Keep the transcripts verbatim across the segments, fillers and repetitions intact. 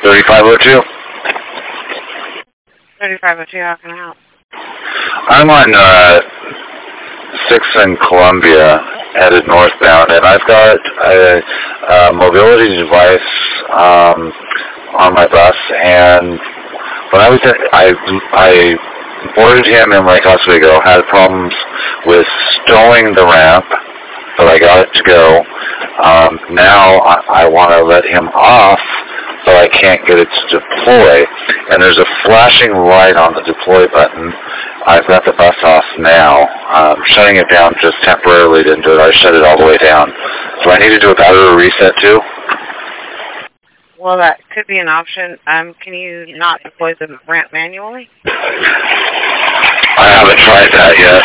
thirty-five oh two. thirty-five oh two, how can I help? I'm on uh, sixth and Columbia, headed northbound, and I've got a, a mobility device um, on my bus, and when I was in, I, I boarded him in Lake Oswego, had problems with stowing the ramp, but I got it to go. Um, now I, I want to let him off, but I can't get it to deploy. And there's a flashing light on the deploy button. I've got the bus off now. Um, shutting it down just temporarily didn't do it. I shut it all the way down. Do I need to do a battery reset too? Well, that could be an option. Um, can you not deploy the ramp manually? I haven't tried that yet.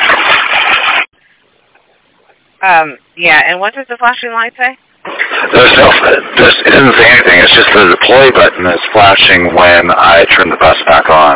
Um, yeah, and what does the flashing light say? There's no, there's, it doesn't say anything. It's just the deploy button is flashing when I turn the bus back on.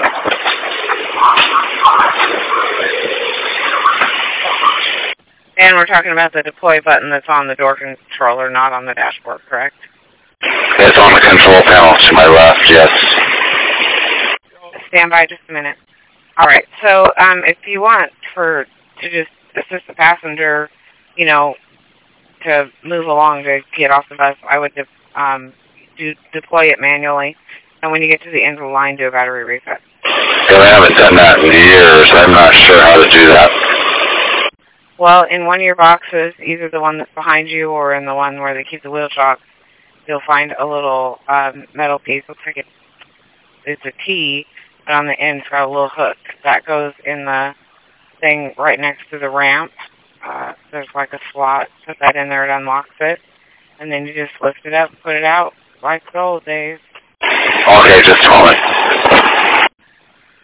And we're talking about the deploy button that's on the door controller, not on the dashboard, correct? It's on the control panel to my left, yes. Stand by just a minute. All right, so um, if you want for to just assist the passenger, you know, to move along to get off the bus, I would de- um, do deploy it manually. And when you get to the end of the line, do a battery reset. Because I haven't done that in years. I'm not sure how to do that. Well, in one of your boxes, either the one that's behind you or in the one where they keep the wheel shocks, you'll find a little um, metal piece. Looks like it's, it's a T, but on the end it's got a little hook. That goes in the thing right next to the ramp. Uh, there's like a slot. Put that in there, it unlocks it. And then you just lift it up, put it out like the old days. Okay, just a moment.